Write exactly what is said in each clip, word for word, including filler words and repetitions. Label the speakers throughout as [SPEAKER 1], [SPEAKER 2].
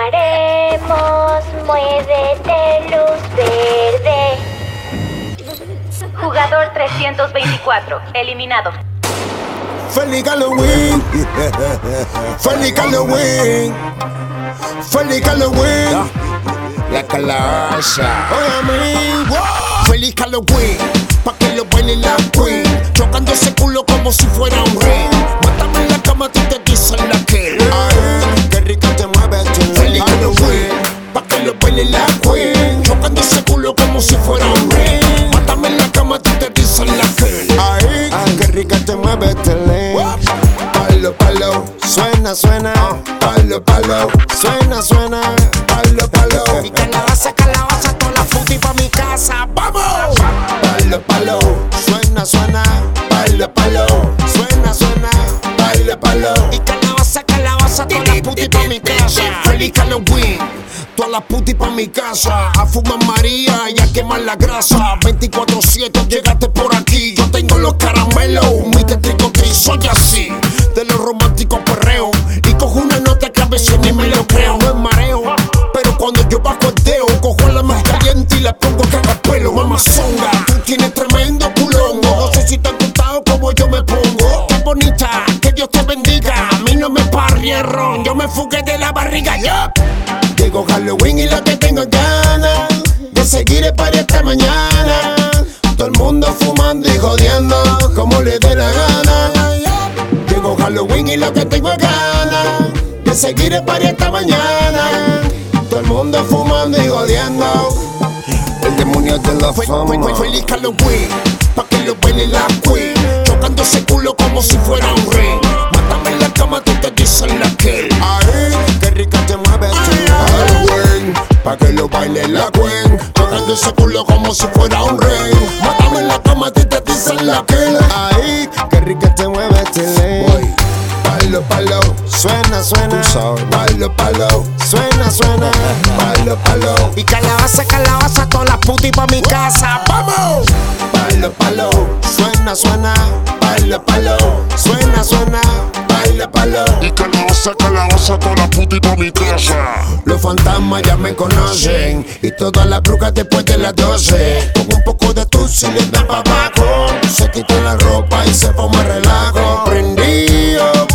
[SPEAKER 1] Bailaremos, muévete, luz verde.
[SPEAKER 2] Jugador trescientos veinticuatro, eliminado.
[SPEAKER 3] Feliz Halloween, feliz Halloween, feliz Halloween. La calabaza, oye a mí, wow. Feliz Halloween, pa' que lo baile la queen, chocando ese culo como si fuera un ring. Mátame en la cama, tú te dicen la que. Ay, qué rica te mueves tú. Feliz Halloween, pa' que lo baile la queen, chocando ese culo como si fuera un ring. Mátame en la cama, tú te dicen la que. Ay, ay, qué rica te mueves tú. Palo, palo, suena, suena. Palo, palo, suena, suena. Palo, palo. Y calabaza, calabaza, toda la puti pa' mi casa. ¡Vamos! Palo, palo, suena, suena. Palo, palo, suena, suena. Palo, palo. Y calabaza, calabaza, toda la puti pa' mi casa. Feliz Halloween. Toda la puti pa' mi casa, a fumar María y a quemar la grasa. veinticuatro siete, llegaste por aquí. Yo tengo los caramelos, mi tetrico gris, soy así. De los románticos perreo. Y cojo una nota que a veces ni me lo creo. No es mareo, pero cuando yo bajo el dedo, cojo la más caliente y la pongo a cagapelo. Mamazonga, tú tienes tremendo culongo. No sé si te han contado como yo me pongo. Qué bonita, que Dios te bendiga. A mí no me parrie ron, yo me fugué de la barriga, yo. Llegó Halloween y lo que tengo es ganas de seguir el party esta mañana. Todo el mundo fumando y jodiendo como le dé la gana. Llegó Halloween y lo que tengo es ganas de seguir el party esta mañana. Todo el mundo fumando y jodiendo. El demonio de la fama. Feliz Halloween, pa' que lo baile la queen, chocando ese culo como si fuera un ring. Mátame en la cama, tú te dicen la que. Ay, qué rica te mueves tú. Halloween, pa' que lo baile la queen, chocando ese culo como si fuera un ring. Mátame en la cama, tú te dicen la que. Ay, qué rica te mueves tú. Palo, palo, suena, suena. Palo, palo, suena, suena. Palo, palo. Y calabaza, calabaza, todas las putas pa' mi casa. ¡Vamos! Palo, palo, suena, suena. Palo, palo, suena, suena. Palo, palo.
[SPEAKER 4] Y calabaza, calabaza, todas las putas pa' mi casa.
[SPEAKER 3] Los fantasmas ya me conocen y todas las brujas después de las doce. Con un poco de tusi les dan pa' abajo. Se quitan la ropa y se forma relajo. Prendido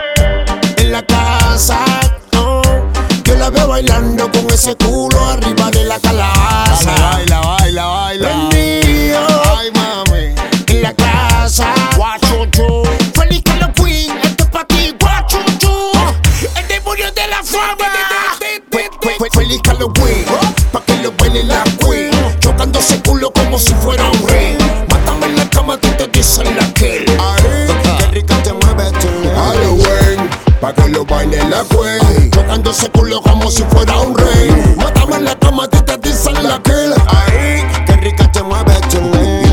[SPEAKER 3] en la casa, no. Yo la veo bailando con ese culo arriba de la calabaza. Baila, baila, baila. Prendido, ay mami, en la casa. Guachuchu. Feliz Halloween, esto es pa' ti, guachuchu. El demonio de la fama. Feliz Halloween, pa' que lo baile la queen, chocando ese culo como si fuera un ring. Mátame en la cama, tú te dicen la que. Ay, qué rica te mueves tú. Halloween, pa' que lo baile la queen, chocando ese culo como si fuera un ring. Mátame en la cama, tú te dicen la que. Ay, qué rica te mueves tú.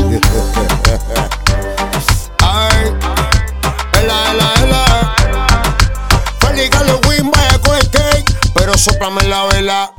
[SPEAKER 3] Ay, ela, ela, ela. Feliz Halloween, vaya con el cake, pero sóplame la vela.